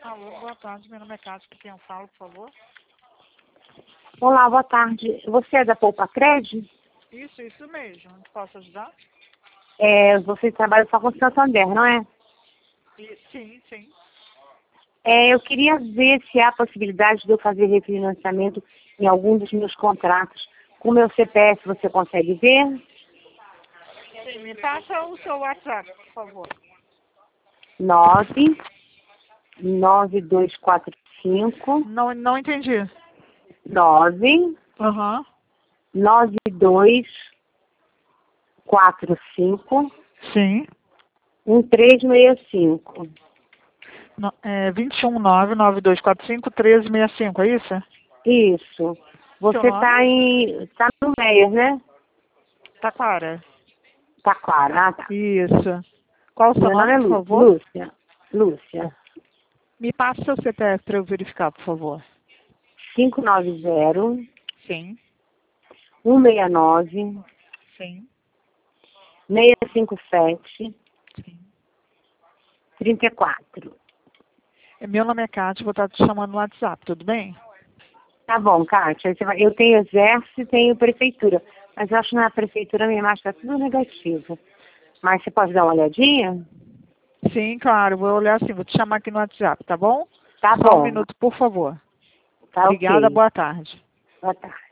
Alô, boa tarde. Meu nome é Cássio. Com quem eu falo, por favor? Olá, boa tarde. Você é da Poupa Cred? Isso mesmo. Posso ajudar? Você trabalha só com o Santander, não é? Sim, sim. Eu queria ver se há possibilidade de eu fazer refinanciamento em algum dos meus contratos. Com o meu CPF você consegue ver? Sim, me passa o seu WhatsApp, por favor. 99245 Não entendi. 9 Aham. 9245 Sim. 1365. 21992451365, é isso? Isso. Seu Você nome? tá no Meier, né? Taquara. Tá claro. Ah, tá. Isso. Qual o seu Meu nome nome, é por favor? Lúcia. Lúcia. Me passa o seu CPF para eu verificar, por favor. 590 Sim. 169 Sim. 657 Sim. 34. Meu nome é Cátia, vou estar te chamando no WhatsApp, tudo bem? Tá bom, Kátia. Eu tenho exército e tenho prefeitura. Mas eu acho que na prefeitura minha imagem está tudo negativa. Mas você pode dar uma olhadinha? Sim, claro, vou olhar assim, vou te chamar aqui no WhatsApp, tá bom? Tá Só um bom. minuto, por favor. Tá Obrigada, ok. boa tarde. Boa tarde.